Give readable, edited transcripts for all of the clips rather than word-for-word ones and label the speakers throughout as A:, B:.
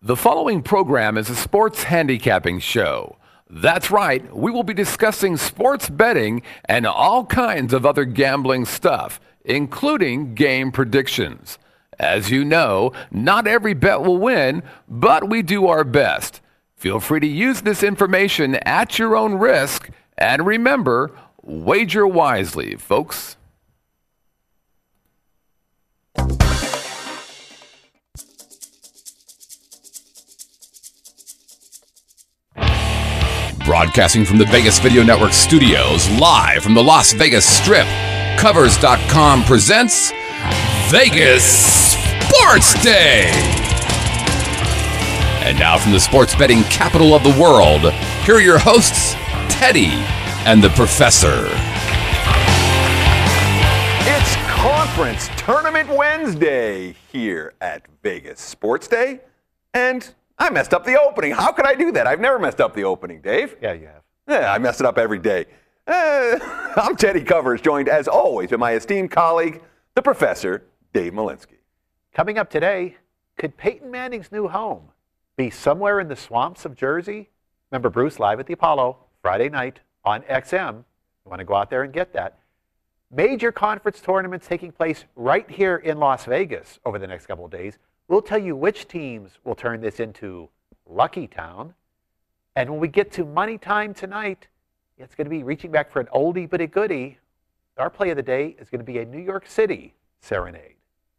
A: The following program is a sports handicapping show. That's right, we will be discussing sports betting and all kinds of other gambling stuff, including game predictions. As you know, not every bet will win, but we do our best. Feel free to use this information at your own risk, and remember, wager wisely, folks.
B: Broadcasting from the Vegas Video Network studios, live from the Las Vegas Strip, Covers.com presents Vegas Sports Day. And now from the sports betting capital of the world, here are your hosts, Teddy and the Professor.
C: It's Conference Tournament Wednesday here at Vegas Sports Day, and I messed up the opening. How could I do that? I've never messed up the opening, Dave.
D: Yeah, you have.
C: Yeah, I mess it up every day. I'm Teddy Covers, joined as always by my esteemed colleague, the Professor, Dave Malinsky.
D: Coming up today, could Peyton Manning's new home be somewhere in the swamps of Jersey? Remember Bruce live at the Apollo Friday night on XM. You want to go out there and get that. Major conference tournaments taking place right here in Las Vegas over the next couple of days. We'll tell you which teams will turn this into Lucky Town. And when we get to Money Time tonight, it's going to be reaching back for an oldie but a goodie. Our play of the day is going to be a New York City serenade.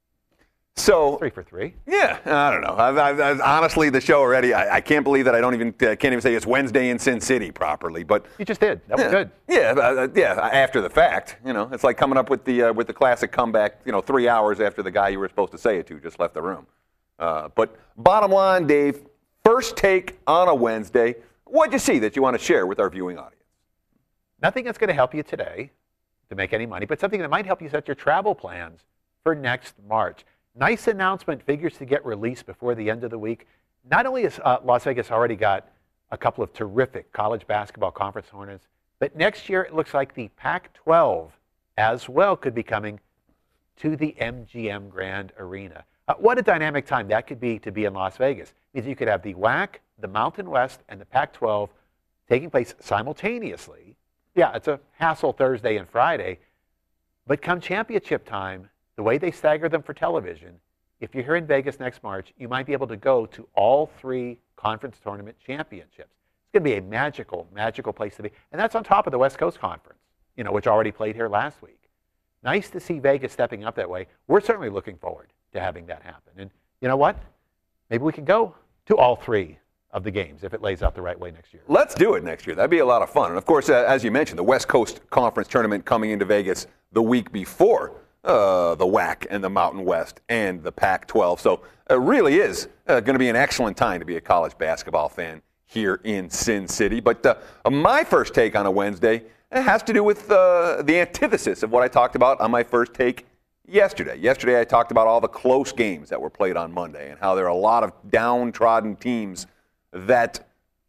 C: So
D: 3 for 3.
C: Yeah, I don't know. I've honestly, the show already, I can't believe that I can't even say it's Wednesday in Sin City properly. But
D: you just did. That was good.
C: Yeah. After the fact, it's like coming up with the classic comeback. 3 hours after the guy you were supposed to say it to just left the room. But bottom line, Dave, first take on a Wednesday. What'd you see that you want to share with our viewing audience?
D: Nothing that's going to help you today to make any money, but something that might help you set your travel plans for next March. Nice announcement, figures to get released before the end of the week. Not only has Las Vegas already got a couple of terrific college basketball conference tournaments, but next year it looks like the Pac-12 as well could be coming to the MGM Grand Arena. What a dynamic time that could be to be in Las Vegas. It means you could have the WAC, the Mountain West, and the Pac-12 taking place simultaneously. Yeah, it's a hassle Thursday and Friday, but come championship time, the way they stagger them for television, if you're here in Vegas next March, you might be able to go to all 3 conference tournament championships. It's going to be a magical, magical place to be. And that's on top of the West Coast Conference, which already played here last week. Nice to see Vegas stepping up that way. We're certainly looking forward to having that happen. And you know what? Maybe we can go to all 3 of the games if it lays out the right way next year.
C: Let's do it next year. That'd be a lot of fun. And of course, as you mentioned, the West Coast Conference Tournament coming into Vegas the week before the WAC and the Mountain West and the Pac-12. So it really is going to be an excellent time to be a college basketball fan here in Sin City. But my first take on a Wednesday has to do with the antithesis of what I talked about on my first take yesterday. Yesterday I talked about all the close games that were played on Monday and how there are a lot of downtrodden teams that,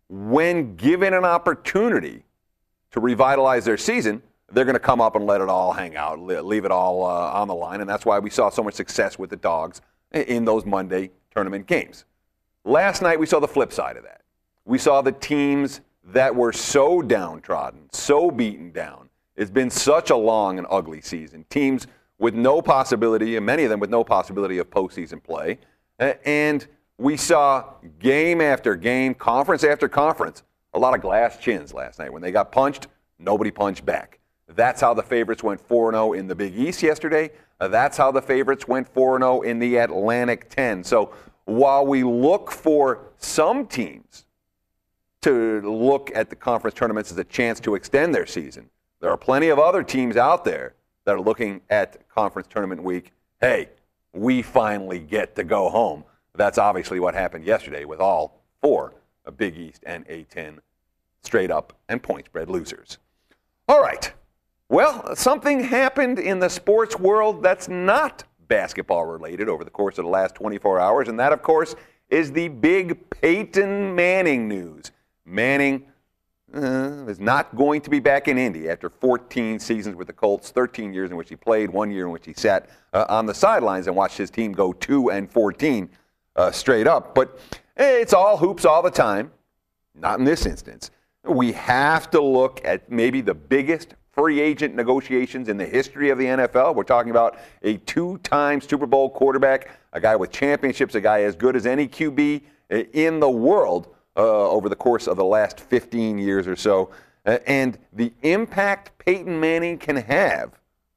C: when given an opportunity to revitalize their season, they're going to come up and let it all hang out, leave it all on the line, and that's why we saw so much success with the Dogs in those Monday tournament games. Last night we saw the flip side of that. We saw the teams that were so downtrodden, so beaten down. It's been such a long and ugly season. Teams with no possibility, and many of them with no possibility of postseason play, and we saw game after game, conference after conference, a lot of glass chins last night. When they got punched, nobody punched back. That's how the favorites went 4-0 in the Big East yesterday. That's how the favorites went 4-0 in the Atlantic 10. So while we look for some teams to look at the conference tournaments as a chance to extend their season, there are plenty of other teams out there that are looking at conference tournament week. Hey, we finally get to go home. That's obviously what happened yesterday with all 4 Big East and A10 straight up and point spread losers. All right. Well, something happened in the sports world that's not basketball related over the course of the last 24 hours, and that, of course, is the big Peyton Manning news. Manning is not going to be back in Indy after 14 seasons with the Colts, 13 years in which he played, 1 year in which he sat on the sidelines and watched his team go 2-14 straight up. But It's all hoops all the time. Not in this instance. We have to look at maybe the biggest free agent negotiations in the history of the NFL. We're talking about a 2-time Super Bowl quarterback, a guy with championships, a guy as good as any QB in the world over the course of the last 15 years or so. And the impact Peyton Manning can have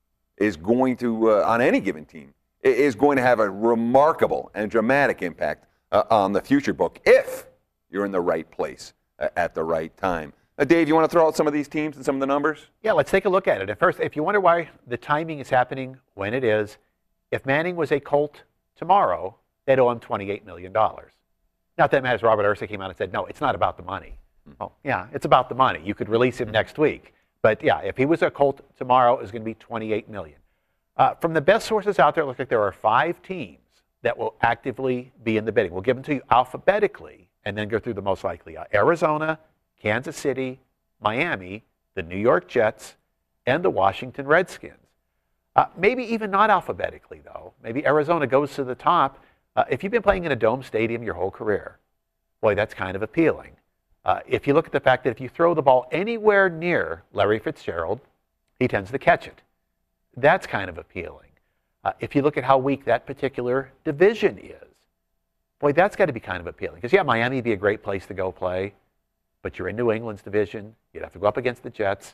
C: is going to, on any given team, is going to have a remarkable and dramatic impact on the future book if you're in the right place at the right time. Dave, you want to throw out some of these teams and some of the numbers?
D: Yeah, let's take a look at it. And first, if you wonder why the timing is happening when it is, if Manning was a Colt tomorrow, they'd owe him $28 million. Not that it matters. Robert Ursa came out and said, no, it's not about the money. Well, yeah, it's about the money. You could release him next week. But yeah, if he was a Colt tomorrow, it was going to be $28 million. From the best sources out there, it looks like there are 5 teams that will actively be in the bidding. We'll give them to you alphabetically and then go through the most likely. Arizona, Kansas City, Miami, the New York Jets, and the Washington Redskins. Maybe even not alphabetically, though. Maybe Arizona goes to the top. If you've been playing in a dome stadium your whole career, boy, that's kind of appealing. If you look at the fact that if you throw the ball anywhere near Larry Fitzgerald, he tends to catch it. That's kind of appealing. If you look at how weak that particular division is, boy, that's got to be kind of appealing. Because, yeah, Miami would be a great place to go play, but you're in New England's division. You'd have to go up against the Jets.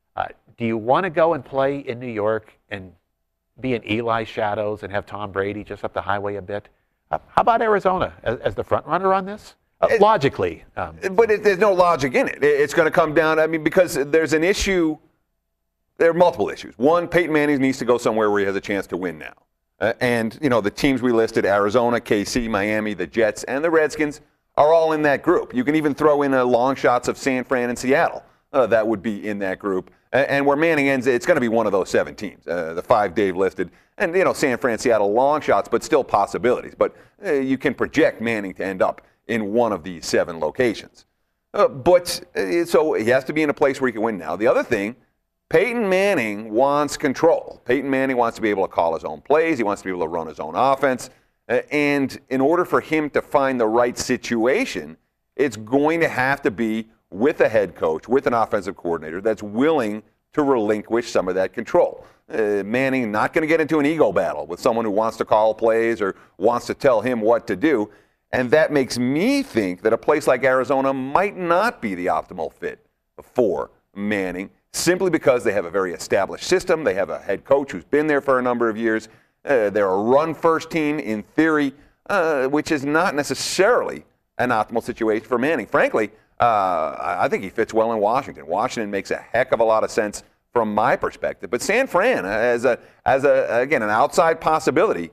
D: Do you want to go and play in New York and be in Eli's shadows and have Tom Brady just up the highway a bit? How about Arizona as the front runner on this? Logically.
C: But there's no logic in it. It's going to come down, because there's an issue. There are multiple issues. One, Peyton Manning needs to go somewhere where he has a chance to win now. And the teams we listed, Arizona, KC, Miami, the Jets, and the Redskins, are all in that group. You can even throw in long shots of San Fran and Seattle. That would be in that group. And where Manning ends, it's going to be one of those 7 teams, the 5 Dave listed. And, San Fran, Seattle, long shots, but still possibilities. But you can project Manning to end up in one of these 7 locations. So he has to be in a place where he can win now. The other thing, Peyton Manning wants control. Peyton Manning wants to be able to call his own plays. He wants to be able to run his own offense. And in order for him to find the right situation, it's going to have to be with a head coach, with an offensive coordinator that's willing to relinquish some of that control. Manning not going to get into an ego battle with someone who wants to call plays or wants to tell him what to do. And that makes me think that a place like Arizona might not be the optimal fit for Manning, simply because they have a very established system. They have a head coach who's been there for a number of years. They're a run-first team in theory, which is not necessarily an optimal situation for Manning. Frankly, I think he fits well in Washington. Washington makes a heck of a lot of sense from my perspective. But San Fran, as again, an outside possibility,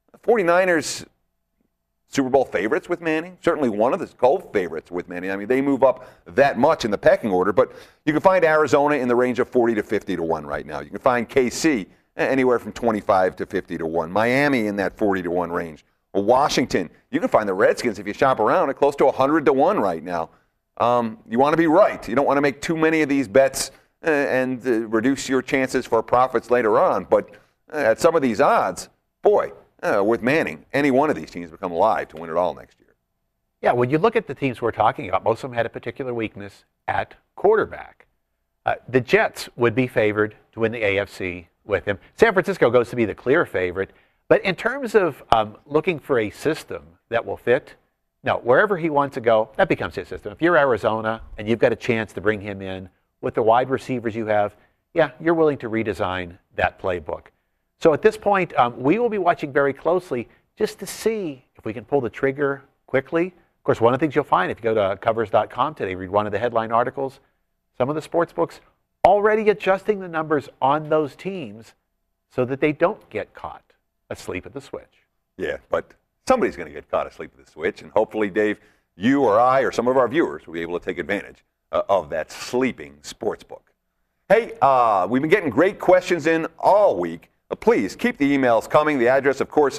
C: 49ers Super Bowl favorites with Manning, certainly one of the Colt favorites with Manning. I mean, they move up that much in the pecking order, but you can find Arizona in the range of 40 to 50 to 1 right now. You can find KC anywhere from 25 to 50 to 1. Miami in that 40 to 1 range. Washington, you can find the Redskins, if you shop around, at close to 100 to 1 right now. You want to be right. You don't want to make too many of these bets and reduce your chances for profits later on. But at some of these odds, boy, with Manning, any one of these teams become live to win it all next year.
D: Yeah, when you look at the teams we're talking about, most of them had a particular weakness at quarterback. The Jets would be favored to win the AFC with him. San Francisco goes to be the clear favorite. But in terms of looking for a system that will fit, no, wherever he wants to go, that becomes his system. If you're Arizona and you've got a chance to bring him in with the wide receivers you have, yeah, you're willing to redesign that playbook. So at this point, we will be watching very closely just to see if we can pull the trigger quickly. Of course, one of the things you'll find if you go to Covers.com today, read one of the headline articles, some of the sports books already adjusting the numbers on those teams so that they don't get caught asleep at the switch.
C: Yeah, but somebody's going to get caught asleep at the switch, and hopefully, Dave, you or I or some of our viewers will be able to take advantage of that sleeping sports book. Hey, we've been getting great questions in all week. Please keep the emails coming. The address, of course,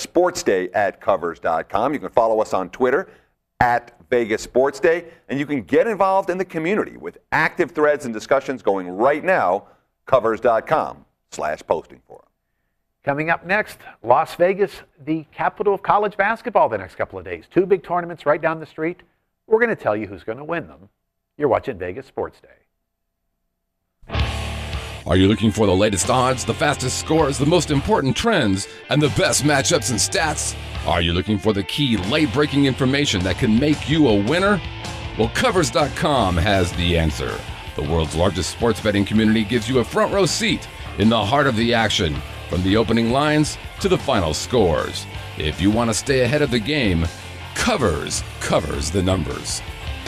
C: sportsday@covers.com. You can follow us on Twitter @VegasSportsDay, and you can get involved in the community with active threads and discussions going right now, covers.com/posting forum.
D: Coming up next, Las Vegas, the capital of college basketball the next couple of days. 2 big tournaments right down the street. We're going to tell you who's going to win them. You're watching Vegas Sports Day.
B: Are you looking for the latest odds, the fastest scores, the most important trends, and the best matchups and stats? Are you looking for the key late-breaking information that can make you a winner? Well, Covers.com has the answer. The world's largest sports betting community gives you a front row seat in the heart of the action, from the opening lines to the final scores. If you want to stay ahead of the game, Covers covers the numbers.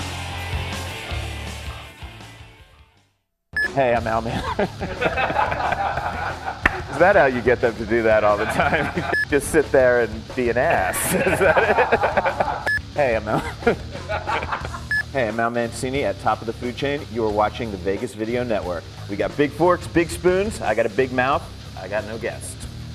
E: Hey, I'm Al, man. Is that how you get them to do that all the time? Just sit there and be an ass. Is that it? Hey, I'm Al. Hey, I'm Al Mancini at Top of the Food Chain. You are watching the Vegas Video Network. We got big forks, big spoons. I got a big mouth. I got no guests.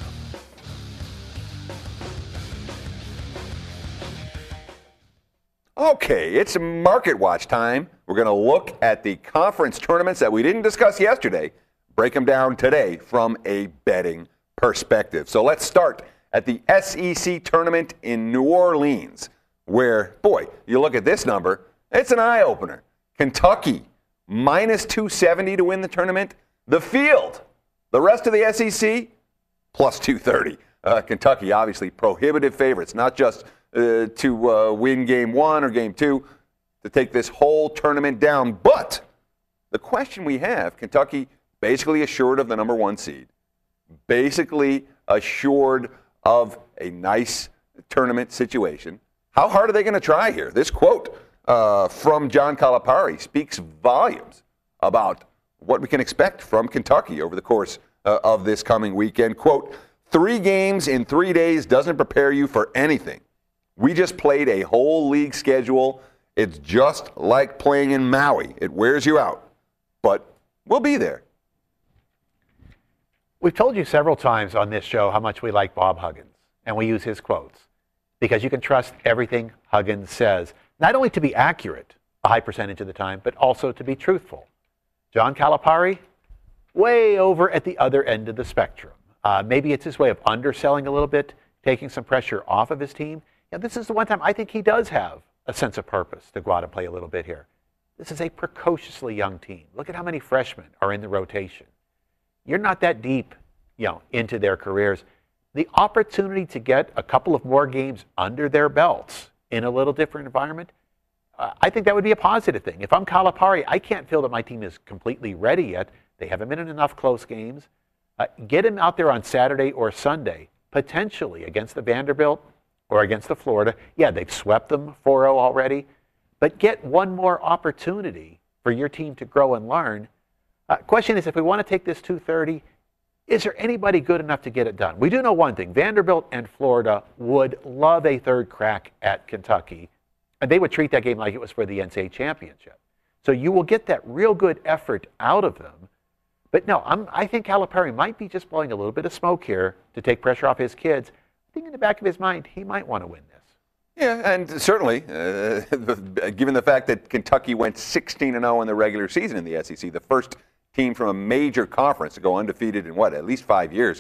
C: Okay, it's Market Watch time. We're going to look at the conference tournaments that we didn't discuss yesterday, break them down today from a betting perspective. So let's start at the SEC tournament in New Orleans, where, boy, you look at this number, it's an eye-opener. Kentucky, minus 270 to win the tournament. The field, the rest of the SEC, plus 230. Kentucky, obviously, prohibitive favorites, not just to win game 1 or game 2, to take this whole tournament down. But the question we have, Kentucky basically assured of the number 1 seed, basically assured of a nice tournament situation. How hard are they going to try here? This quote from John Calipari speaks volumes about what we can expect from Kentucky over the course of this coming weekend. Quote, 3 games in 3 days doesn't prepare you for anything. We just played a whole league schedule. It's just like playing in Maui. It wears you out, but we'll be there.
D: We've told you several times on this show how much we like Bob Huggins, and we use his quotes because you can trust everything Huggins says, not only to be accurate a high percentage of the time, but also to be truthful. John Calipari, way over at the other end of the spectrum. Maybe it's his way of underselling a little bit, taking some pressure off of his team. And this is the one time I think he does have a sense of purpose to go out and play a little bit here. This is a precociously young team. Look at how many freshmen are in the rotation. You're not that deep, into their careers. The opportunity to get a couple of more games under their belts in a little different environment, I think that would be a positive thing. If I'm Calipari, I can't feel that my team is completely ready yet. They haven't been in enough close games. Get him out there on Saturday or Sunday, potentially against the Vanderbilt or against the Florida. Yeah, they've swept them 4-0 already, but get one more opportunity for your team to grow and learn. Question is, if we want to take this 230, is there anybody good enough to get it done? We do know one thing. Vanderbilt and Florida would love a third crack at Kentucky, and they would treat that game like it was for the NCAA championship. So you will get that real good effort out of them. But no, I think Calipari might be just blowing a little bit of smoke here to take pressure off his kids. I think in the back of his mind, he might want to win this.
C: Yeah, and certainly, given the fact that Kentucky went 16-0 in the regular season in the SEC, the first team from a major conference to go undefeated in at least 5 years,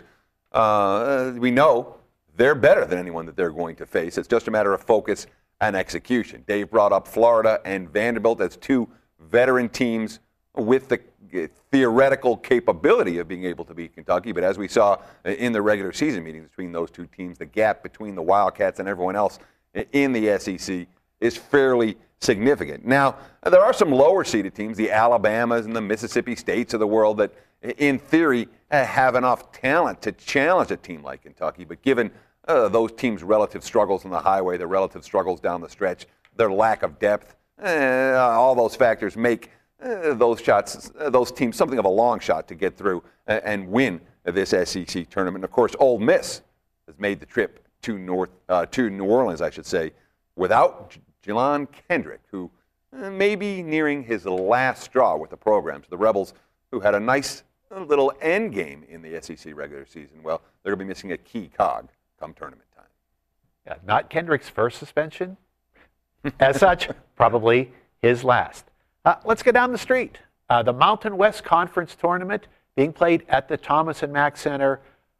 C: we know they're better than anyone that they're going to face. It's just a matter of focus and execution. Dave brought up Florida and Vanderbilt as 2 veteran teams with the theoretical capability of being able to beat Kentucky, but as we saw in the regular season meetings between those 2 teams, the gap between the Wildcats and everyone else in the SEC is fairly significant. Now, there are some lower-seeded teams, the Alabamas and the Mississippi States of the world, that in theory have enough talent to challenge a team like Kentucky, but given those teams' relative struggles on the highway, their relative struggles down the stretch, their lack of depth, all those factors make those teams something of a long shot to get through and win this SEC tournament. Of course, Ole Miss has made the trip to New Orleans, without Jelon Kendrick, who may be nearing his last straw with the program. So the Rebels, who had a nice little end game in the SEC regular season, well, they're going to be missing a key cog come tournament time.
D: Yeah, not Kendrick's first suspension. As such, probably his last. Let's go down the street. The Mountain West Conference Tournament being played at the Thomas and Mack Center.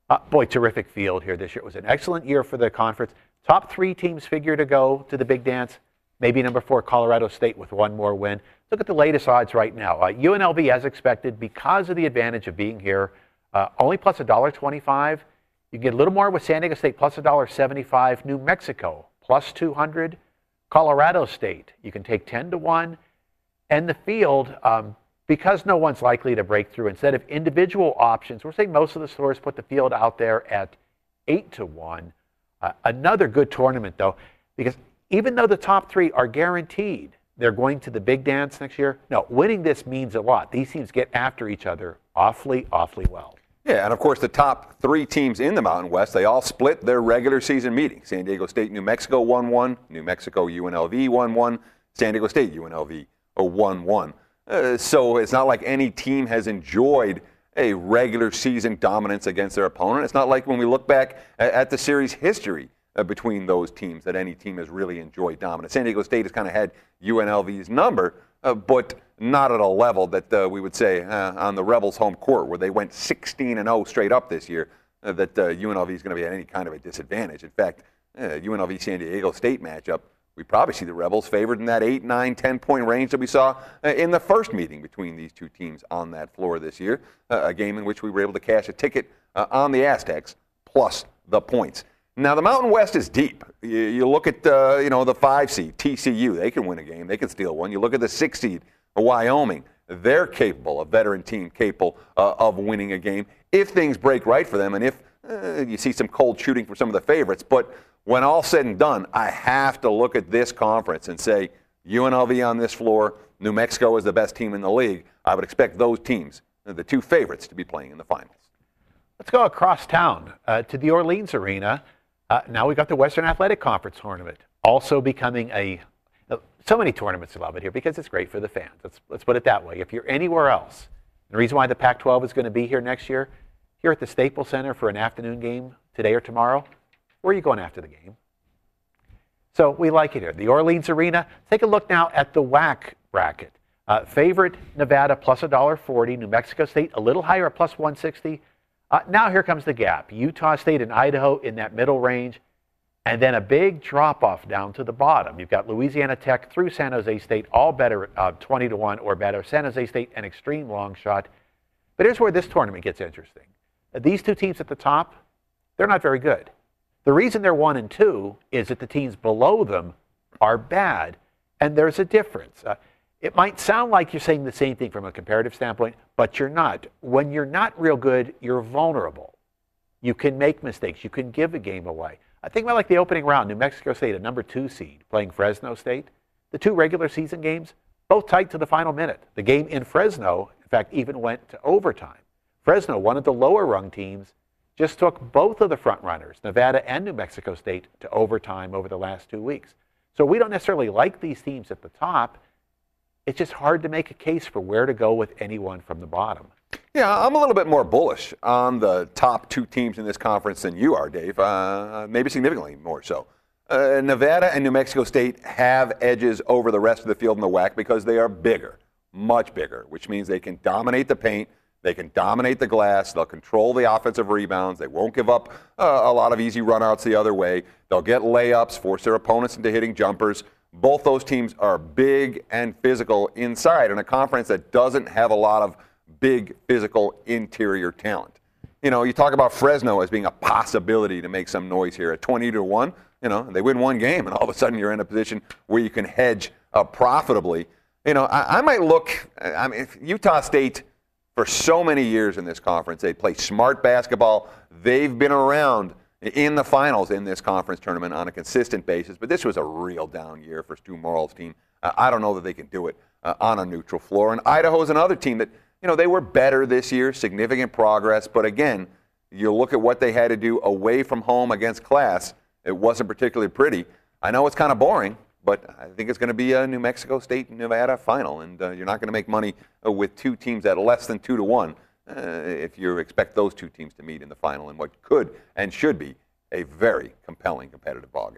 D: Boy, terrific field here this year. It was an excellent year for the conference. Top 3 teams figure to go to the big dance. Maybe number 4, Colorado State with one more win. Look at the latest odds right now. UNLV, as expected, because of the advantage of being here, only plus $1.25. You get a little more with San Diego State, plus $1.75. New Mexico, plus 200. Colorado State, you can take 10 to 1. And the field, because no one's likely to break through, instead of individual options, we're saying most of the stores put the field out there at 8 to 1. Another good tournament, though, because even though the top 3 are guaranteed they're going to the big dance next year, no, winning this means a lot. These teams get after each other awfully, awfully well.
C: Yeah, and of course the top 3 teams in the Mountain West, they all split their regular season meeting. San Diego State, New Mexico 1-1, New Mexico, UNLV 1-1, San Diego State, UNLV 1-1. So it's not like any team has enjoyed a regular season dominance against their opponent. It's not like when we look back at the series history between those teams that any team has really enjoyed dominance. San Diego State has kind of had UNLV's number, but not at a level that we would say on the Rebels' home court where they went 16-0 straight up this year, that UNLV is going to be at any kind of a disadvantage. In fact, UNLV-San Diego State matchup, we probably see the Rebels favored in that 8, 9, 10-point range that we saw in the first meeting between these two teams on that floor this year, a game in which we were able to cash a ticket on the Aztecs plus the points. Now, the Mountain West is deep. You look at the 5 seed, TCU. They can win a game. They can steal one. You look at the 6 seed, Wyoming. They're capable, a veteran team capable of winning a game if things break right for them and if you see some cold shooting for some of the favorites. But when all said and done, I have to look at this conference and say UNLV on this floor, New Mexico is the best team in the league. I would expect those teams, the 2 favorites, to be playing in the finals.
D: Let's go across town to the Orleans Arena. Now we've got the Western Athletic Conference tournament, also becoming so many tournaments love it here because it's great for the fans. Let's put it that way. If you're anywhere else, the reason why the Pac-12 is going to be here next year, here at the Staples Center for an afternoon game today or tomorrow, where are you going after the game? So we like it here. The Orleans Arena. Take a look now at the WAC bracket. Favorite Nevada plus $1.40. New Mexico State a little higher at plus 160. Now here comes the gap. Utah State and Idaho in that middle range, and then a big drop-off down to the bottom. You've got Louisiana Tech through San Jose State, all better, 20 to 1 or better. San Jose State, an extreme long shot. But here's where this tournament gets interesting. These 2 teams at the top, they're not very good. The reason they're 1 and 2 is that the teams below them are bad, and there's a difference. It might sound like you're saying the same thing from a comparative standpoint, but you're not. When you're not real good, you're vulnerable. You can make mistakes. You can give a game away. I think about like the opening round, New Mexico State, a number 2 seed, playing Fresno State. The 2 regular season games, both tight to the final minute. The game in Fresno, in fact, even went to overtime. Fresno, one of the lower rung teams, just took both of the front runners, Nevada and New Mexico State, to overtime over the last 2 weeks. So we don't necessarily like these teams at the top. It's just hard to make a case for where to go with anyone from the bottom.
C: Yeah, I'm a little bit more bullish on the top 2 teams in this conference than you are, Dave, maybe significantly more so. Nevada and New Mexico State have edges over the rest of the field in the WAC because they are bigger, much bigger, which means they can dominate the paint, they can dominate the glass, they'll control the offensive rebounds, they won't give up a lot of easy runouts the other way, they'll get layups, force their opponents into hitting jumpers. Both those teams are big and physical inside in a conference that doesn't have a lot of big physical interior talent. You know, you talk about Fresno as being a possibility to make some noise here at 20 to 1. You know, they win one game and all of a sudden you're in a position where you can hedge profitably. You know, I might look, I mean, Utah State for so many years in this conference, they play smart basketball. They've been around in the finals in this conference tournament on a consistent basis, but this was a real down year for Stu Morrall's team. I don't know that they can do it on a neutral floor. And Idaho's another team that, you know, they were better this year, significant progress, but again, you look at what they had to do away from home against class, it wasn't particularly pretty. I know it's kind of boring, but I think it's going to be a New Mexico State and Nevada final, and you're not going to make money with 2 teams at less than 2 to 1. If you expect those 2 teams to meet in the final in what could and should be a very compelling competitive ballgame.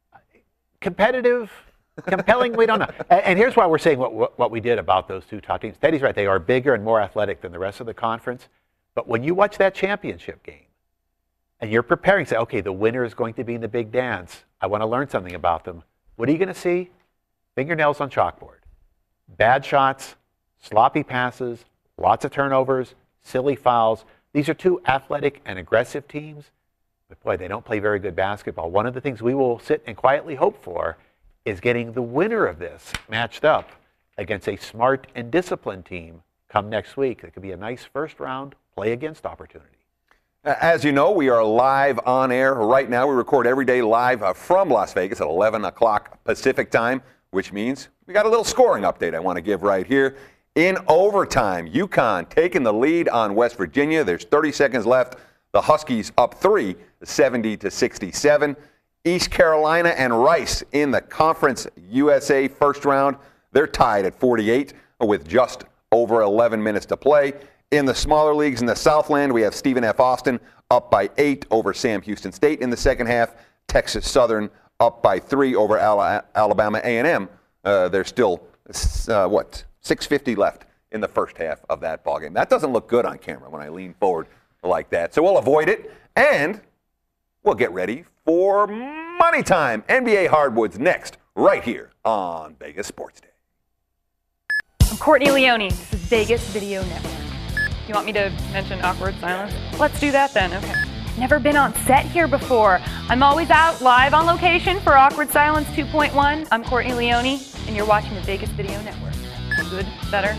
D: Competitive, compelling, we don't know. And here's why we're saying what we did about those 2 top teams. Teddy's right. They are bigger and more athletic than the rest of the conference. But when you watch that championship game, and you're preparing, say, okay, the winner is going to be in the big dance. I want to learn something about them. What are you going to see? Fingernails on chalkboard. Bad shots, sloppy passes, lots of turnovers, silly fouls. These are two athletic and aggressive teams, but boy, they don't play very good basketball. One of the things we will sit and quietly hope for is getting the winner of this matched up against a smart and disciplined team come next week. It could be a nice first round play against opportunity.
C: As you know, we are live on air right now. We record every day live from Las Vegas at 11 o'clock Pacific time, which means we got a little scoring update I want to give right here. In overtime, UConn taking the lead on West Virginia. There's 30 seconds left. The Huskies up 3, 70-67. East Carolina and Rice in the Conference USA first round. They're tied at 48 with just over 11 minutes to play. In the smaller leagues in the Southland, we have Stephen F. Austin up by 8 over Sam Houston State in the second half. Texas Southern up by 3 over Alabama A&M. There's still, 6:50 left in the first half of that ballgame. That doesn't look good on camera when I lean forward like that. So we'll avoid it, and we'll get ready for Money Time. NBA Hardwoods next, right here on Vegas Sports Day.
F: I'm Courtney Leone. This is Vegas Video Network. You want me to mention awkward silence? Let's do that then, okay. Never been on set here before. I'm always out live on location for Awkward Silence 2.1. I'm Courtney Leone, and you're watching the Vegas Video Network. Good? Better?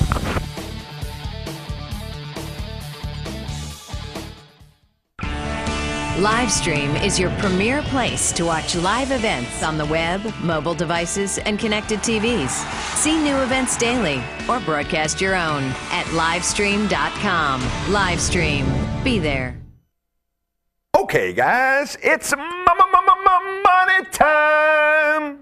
G: Livestream is your premier place to watch live events on the web, mobile devices, and connected TVs. See new events daily or broadcast your own at livestream.com. Livestream. Be there.
C: Okay, guys, it's money time.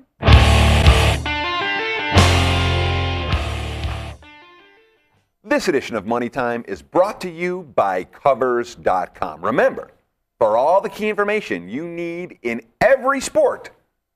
C: This edition of Money Time is brought to you by Covers.com. Remember, for all the key information you need in every sport,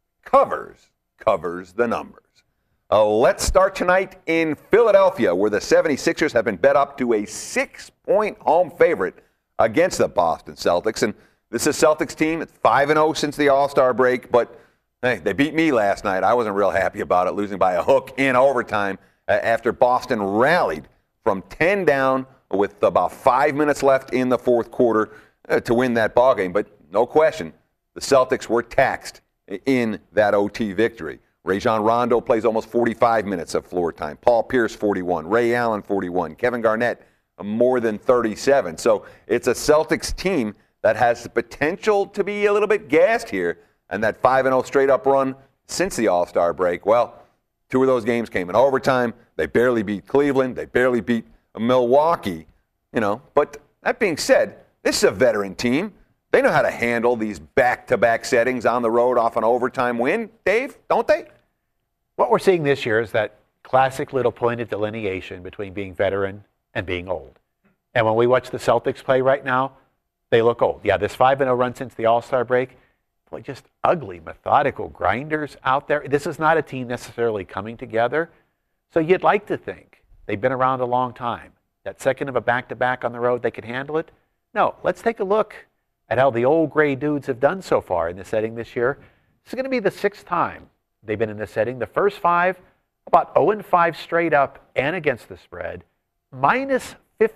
C: Covers covers the numbers. Let's start tonight in Philadelphia, where the 76ers have been bet up to a 6-point home favorite against the Boston Celtics. And this is a Celtics team. It's 5-0 since the All-Star break, but hey, they beat me last night. I wasn't real happy about it, losing by a hook in overtime after Boston rallied from 10 down with about 5 minutes left in the fourth quarter to win that ballgame. But no question, the Celtics were taxed in that OT victory. Rajon Rondo plays almost 45 minutes of floor time. Paul Pierce, 41. Ray Allen, 41. Kevin Garnett, more than 37. So it's a Celtics team that has the potential to be a little bit gassed here. And that 5-0 straight-up run since the All-Star break, well, 2 of those games came in overtime. They barely beat Cleveland. They barely beat Milwaukee. But that being said, this is a veteran team. They know how to handle these back-to-back settings on the road off an overtime win, Dave, don't they?
D: What we're seeing this year is that classic little point of delineation between being veteran and being old. And when we watch the Celtics play right now, they look old. Yeah, this 5-0 run since the All-Star break, boy, just ugly, methodical grinders out there. This is not a team necessarily coming together. So you'd like to think they've been around a long time. That second of a back-to-back on the road, they could handle it. No, let's take a look at how the old gray dudes have done so far in this setting this year. This is going to be the 6th time they've been in this setting. The first 5, about 0-5 straight up and against the spread, minus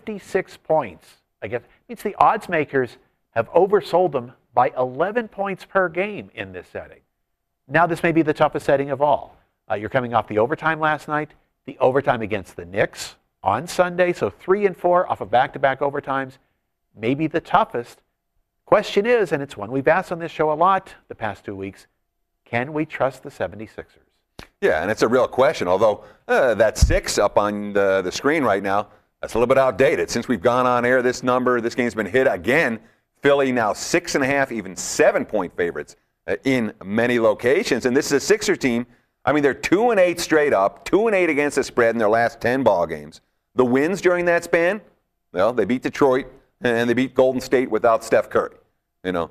D: 56 points. I guess it means the odds makers have oversold them by 11 points per game in this setting. Now this may be the toughest setting of all. You're coming off the overtime last night, the overtime against the Knicks on Sunday, so 3 and 4 off of back-to-back overtimes, maybe the toughest. Question is, and it's one we've asked on this show a lot the past 2 weeks, can we trust the 76ers?
C: Yeah, and it's a real question, although that 6 up on the screen right now, that's a little bit outdated. Since we've gone on air, this game's been hit again. Philly now 6.5, even 7-point favorites in many locations. And this is a Sixer team. I mean, they're 2-8 straight up, 2-8 against the spread in their last 10 ball games. The wins during that span, well, they beat Detroit and they beat Golden State without Steph Curry. They're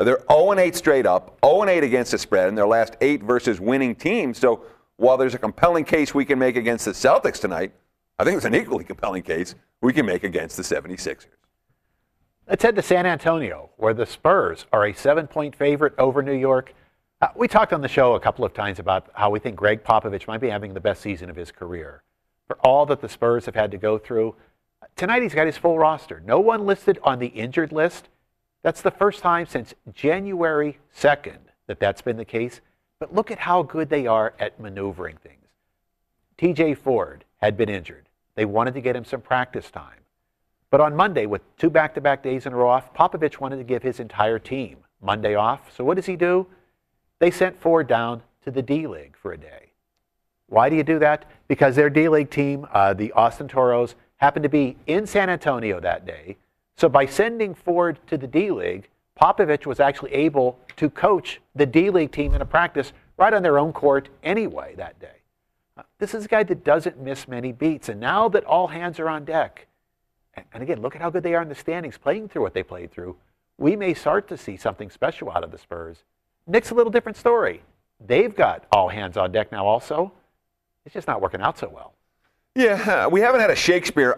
C: 0-8 straight up, 0-8 against the spread in their last 8 versus winning teams. So while there's a compelling case we can make against the Celtics tonight, I think there's an equally compelling case we can make against the 76ers.
D: Let's head to San Antonio, where the Spurs are a 7-point favorite over New York. We talked on the show a couple of times about how we think Greg Popovich might be having the best season of his career. For all that the Spurs have had to go through, tonight he's got his full roster. No one listed on the injured list. That's the first time since January 2nd that that's been the case. But look at how good they are at maneuvering things. TJ Ford had been injured. They wanted to get him some practice time. But on Monday, with 2 back-to-back days in a row off, Popovich wanted to give his entire team Monday off. So what does he do? They sent Ford down to the D-League for a day. Why do you do that? Because their D-League team, the Austin Toros, happened to be in San Antonio that day. So by sending Ford to the D-League, Popovich was actually able to coach the D-League team in a practice right on their own court anyway that day. This is a guy that doesn't miss many beats. And now that all hands are on deck, and again, look at how good they are in the standings, playing through what they played through, we may start to see something special out of the Spurs. Knicks, a little different story. They've got all hands on deck now also. It's just not working out so well.
C: Yeah, we haven't had a Shakespeare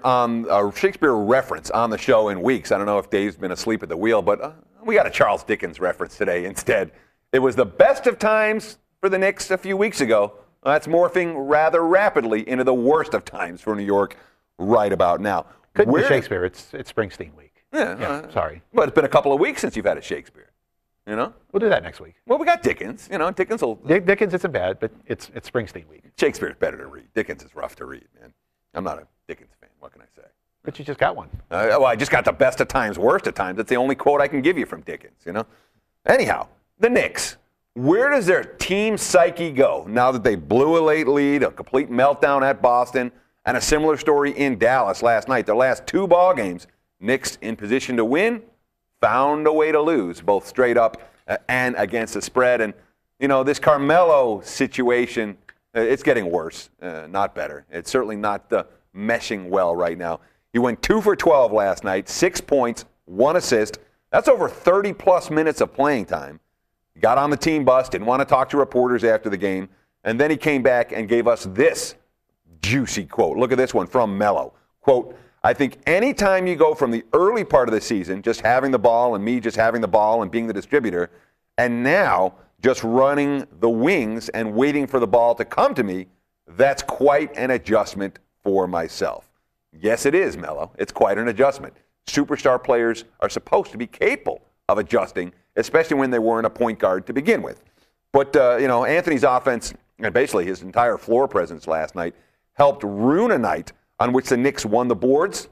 C: reference on the show in weeks. I don't know if Dave's been asleep at the wheel, but we got a Charles Dickens reference today instead. It was the best of times for the Knicks a few weeks ago. That's morphing rather rapidly into the worst of times for New York right about now.
D: Couldn't be Shakespeare. It's Springsteen week.
C: Yeah,
D: sorry.
C: But it's been a couple of weeks since you've had a Shakespeare. You know?
D: We'll do that next week.
C: Well, we got Dickens. You know, Dickens will...
D: Dickens isn't bad, but it's Springsteen week.
C: Shakespeare's better to read. Dickens is rough to read, man. I'm not a Dickens fan. What can I say?
D: But you just got one.
C: Well, I just got the best of times, worst of times. That's the only quote I can give you from Dickens, you know? Anyhow, the Knicks. Where does their team psyche go now that they blew a late lead, a complete meltdown at Boston, and a similar story in Dallas last night? Their last 2 ball games, Knicks in position to win, found a way to lose, both straight up and against the spread. And, you know, this Carmelo situation, it's getting worse, not better. It's certainly not meshing well right now. He went 2 for 12 last night, 6 points, 1 assist. That's over 30-plus minutes of playing time. He got on the team bus, didn't want to talk to reporters after the game, and then he came back and gave us this juicy quote. Look at this one from Melo. Quote, I think anytime you go from the early part of the season, just having the ball and me just having the ball and being the distributor, and now just running the wings and waiting for the ball to come to me, that's quite an adjustment for myself. Yes, it is, Melo. It's quite an adjustment. Superstar players are supposed to be capable of adjusting, especially when they weren't a point guard to begin with. But, you know, Anthony's offense, and basically his entire floor presence last night, helped ruin a night on which the Knicks won the boards,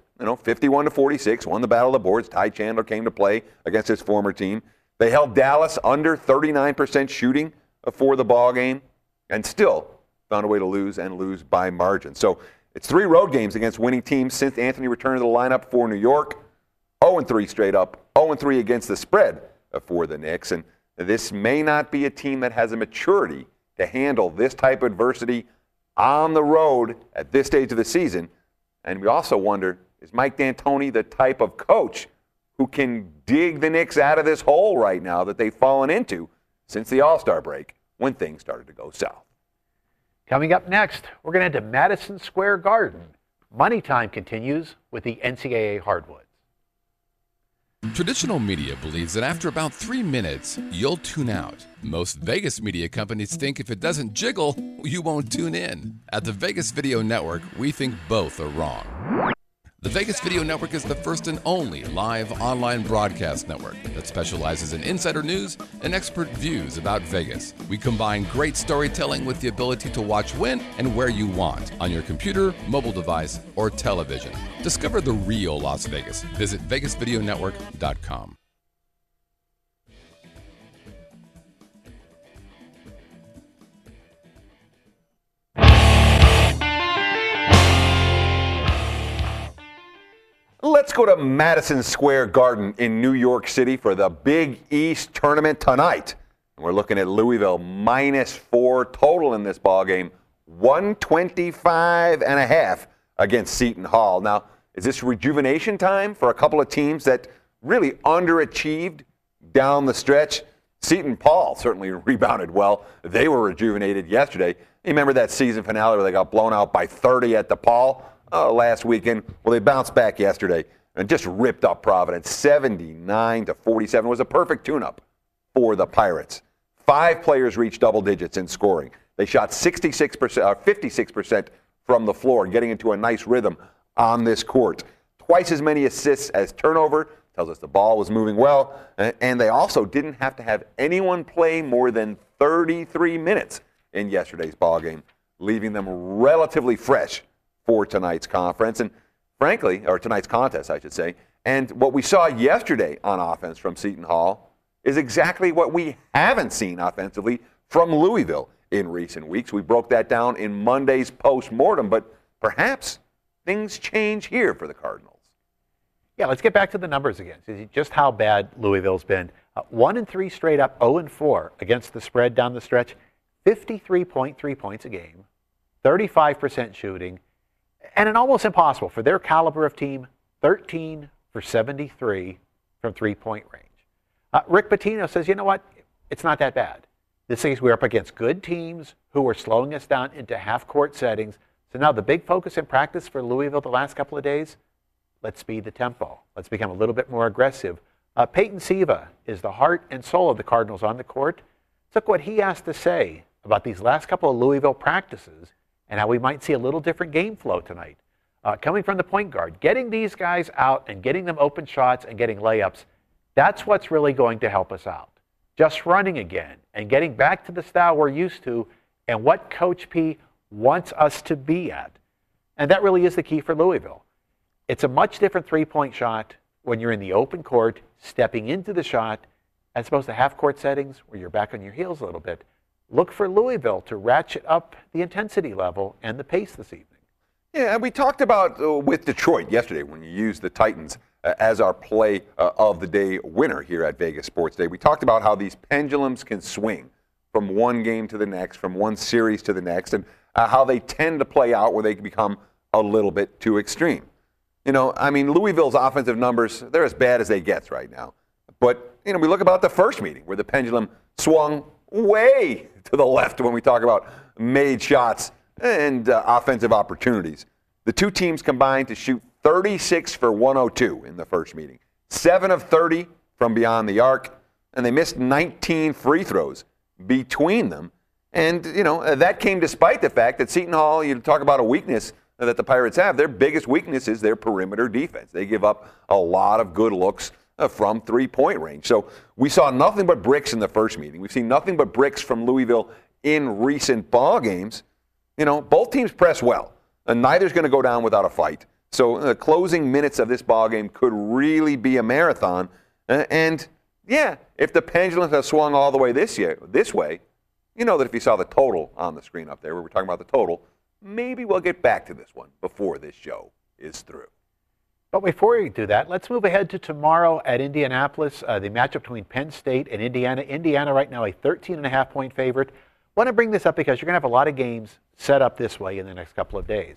C: 51-46, won the battle of the boards. Ty Chandler came to play against his former team. They held Dallas under 39% shooting for the ball game and still found a way to lose and lose by margin. So it's 3 road games against winning teams since Anthony returned to the lineup for New York. 0-3 straight up, 0-3 against the spread for the Knicks. And this may not be a team that has a maturity to handle this type of adversity on the road at this stage of the season. And we also wonder, is Mike D'Antoni the type of coach who can dig the Knicks out of this hole right now that they've fallen into since the All-Star break when things started to go south?
D: Coming up next, we're going to head to Madison Square Garden. Money Time continues with the NCAA Hardwoods.
B: Traditional media believes that after about 3 minutes, you'll tune out. Most Vegas media companies think if it doesn't jiggle, you won't tune in. At the Vegas Video Network, we think both are wrong. The Vegas Video Network is the first and only live online broadcast network that specializes in insider news and expert views about Vegas. We combine great storytelling with the ability to watch when and where you want on your computer, mobile device, or television. Discover the real Las Vegas. Visit VegasVideoNetwork.com.
C: Let's go to Madison Square Garden in New York City for the Big East tournament tonight. And we're looking at Louisville -4 total in this ballgame, 125.5 against Seton Hall. Now, is this rejuvenation time for a couple of teams that really underachieved down the stretch? Seton Hall certainly rebounded well. They were rejuvenated yesterday. You remember that season finale where they got blown out by 30 at DePaul? Last weekend. Well, they bounced back yesterday. and just ripped up Providence 79-47. It was a perfect tune-up for the Pirates. 5 players reached double digits in scoring. They shot 56% from the floor, getting into a nice rhythm on this court. Twice as many assists as turnover. Tells us the ball was moving well. And they also didn't have to have anyone play more than 33 minutes in yesterday's ball game, leaving them relatively fresh for tonight's conference. And frankly, or tonight's contest, I should say. And what we saw yesterday on offense from Seton Hall is exactly what we haven't seen offensively from Louisville in recent weeks. We broke that down in Monday's post-mortem, but perhaps things change here for the Cardinals.
D: Yeah, let's get back to the numbers again. See just how bad Louisville's been. 1-3 straight up, 0-4 against the spread down the stretch. 53.3 points a game, 35% shooting, and an almost impossible for their caliber of team, 13 for 73 from three-point range. Rick Pitino says, you know what? It's not that bad. This is we're up against good teams who are slowing us down into half-court settings. So now the big focus in practice for Louisville the last couple of days, let's speed the tempo. Let's become a little bit more aggressive. Peyton Siva is the heart and soul of the Cardinals on the court. Look what he has to say about these last couple of Louisville practices and how we might see a little different game flow tonight. Coming from the point guard, getting these guys out and getting them open shots and getting layups, that's what's really going to help us out. Just running again and getting back to the style we're used to and what Coach P wants us to be at. And that really is the key for Louisville. It's a much different three-point shot when you're in the open court, stepping into the shot, as opposed to half-court settings where you're back on your heels a little bit. Look for Louisville to ratchet up the intensity level and the pace this evening.
C: Yeah, and we talked about with Detroit yesterday when you used the Titans as our play of the day winner here at Vegas Sports Day. We talked about how these pendulums can swing from one game to the next, from one series to the next, and how they tend to play out where they can become a little bit too extreme. You know, I mean, Louisville's offensive numbers, they're as bad as they get right now. But, you know, we look about the first meeting where the pendulum swung way to the left when we talk about made shots and offensive opportunities. The two teams combined to shoot 36 for 102 in the first meeting. 7 of 30 from beyond the arc, and they missed 19 free throws between them. And, you know, that came despite the fact that Seton Hall, you talk about a weakness that the Pirates have, their biggest weakness is their perimeter defense. They give up a lot of good looks from three-point range. So we saw nothing but bricks in the first meeting. We've seen nothing but bricks from Louisville in recent ball games. You know, both teams press well, and neither's going to go down without a fight. So the closing minutes of this ball game could really be a marathon. And yeah, if the pendulum has swung all the way this way, you know that if you saw the total on the screen up there, where we're talking about the total, maybe we'll get back to this one before this show is through.
D: But before we do that, let's move ahead to tomorrow at Indianapolis, the matchup between Penn State and Indiana. Indiana right now a 13.5-point favorite. I want to bring this up because you're going to have a lot of games set up this way in the next couple of days.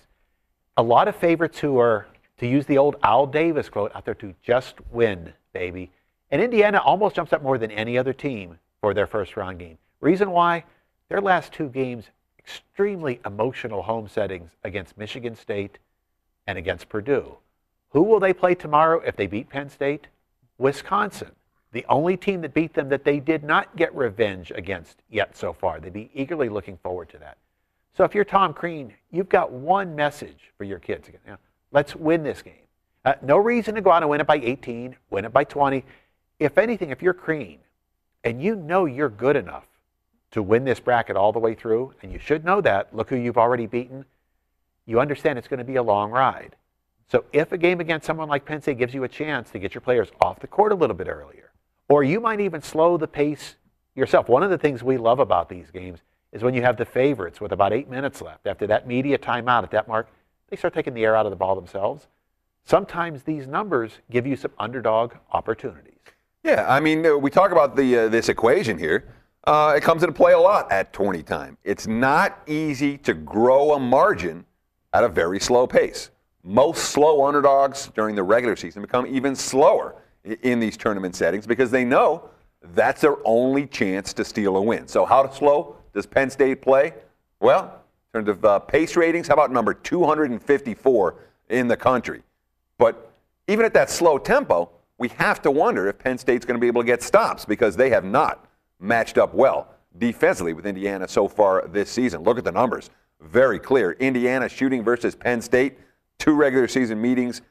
D: A lot of favorites who are, to use the old Al Davis quote, out there to just win, baby. And Indiana almost jumps up more than any other team for their first round game. Reason why? Their last two games, extremely emotional home settings against Michigan State and against Purdue. Who will they play tomorrow if they beat Penn State? Wisconsin, the only team that beat them that they did not get revenge against yet so far. They'd be eagerly looking forward to that. So if you're Tom Crean, you've got one message for your kids. You know, let's win this game. No reason to go out and win it by 18, win it by 20. If anything, if you're Crean and you know you're good enough to win this bracket all the way through, and you should know that, look who you've already beaten, you understand it's going to be a long ride. So if a game against someone like Penn State gives you a chance to get your players off the court a little bit earlier, or you might even slow the pace yourself. One of the things we love about these games is when you have the favorites with about 8 minutes left. After that media timeout at that mark, they start taking the air out of the ball themselves. Sometimes these numbers give you some underdog opportunities.
C: Yeah, I mean, we talk about this equation here. It comes into play a lot at 20 time. It's not easy to grow a margin at a very slow pace. Most slow underdogs during the regular season become even slower in these tournament settings because they know that's their only chance to steal a win. So how slow does Penn State play? Well, in terms of pace ratings, how about number 254 in the country? But even at that slow tempo, we have to wonder if Penn State's going to be able to get stops because they have not matched up well defensively with Indiana so far this season. Look at the numbers. Very clear. Indiana shooting versus Penn State, 2 regular season meetings,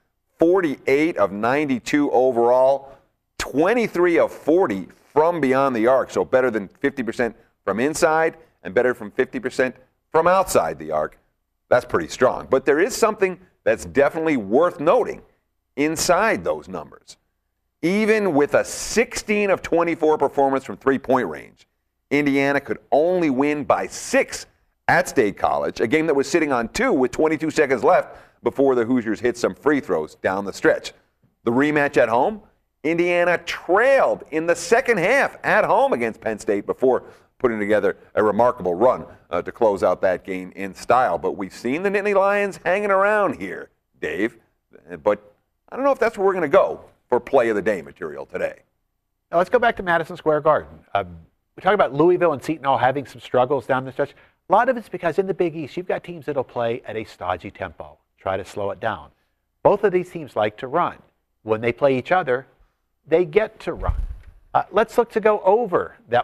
C: 48 of 92 overall, 23 of 40 from beyond the arc, so better than 50% from inside and better from 50% from outside the arc. That's pretty strong. But there is something that's definitely worth noting inside those numbers. Even with a 16 of 24 performance from three-point range, Indiana could only win by 6 at State College, a game that was sitting on 2 with 22 seconds left before the Hoosiers hit some free throws down the stretch. The rematch at home, Indiana trailed in the second half at home against Penn State before putting together a remarkable run to close out that game in style. But we've seen the Nittany Lions hanging around here, Dave. But I don't know if that's where we're going to go for play of the day material today.
D: Now let's go back to Madison Square Garden. We talk about Louisville and Seton Hall having some struggles down the stretch. A lot of it's because in the Big East, you've got teams that'll play at a stodgy tempo, try to slow it down. Both of these teams like to run. When they play each other, they get to run. Let's look to go over that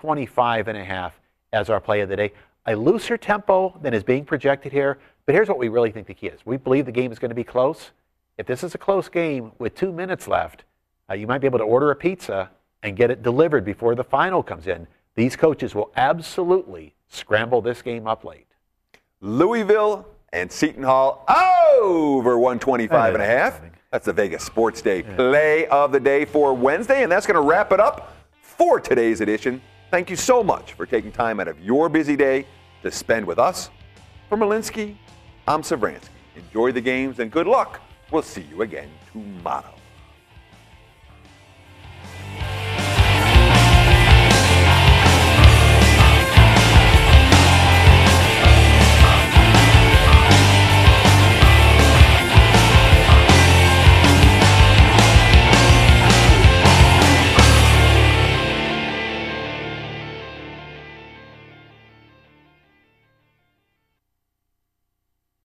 D: 125.5 as our play of the day. A looser tempo than is being projected here, but here's what we really think the key is. We believe the game is going to be close. If this is a close game with 2 minutes left, you might be able to order a pizza and get it delivered before the final comes in. These coaches will absolutely scramble this game up late.
C: Louisville and Seton Hall over 125.5. That's the Vegas Sports Day play of the day for Wednesday, and that's going to wrap it up for today's edition. Thank you so much for taking time out of your busy day to spend with us. For Malinsky, I'm Savransky. Enjoy the games and good luck. We'll see you again tomorrow.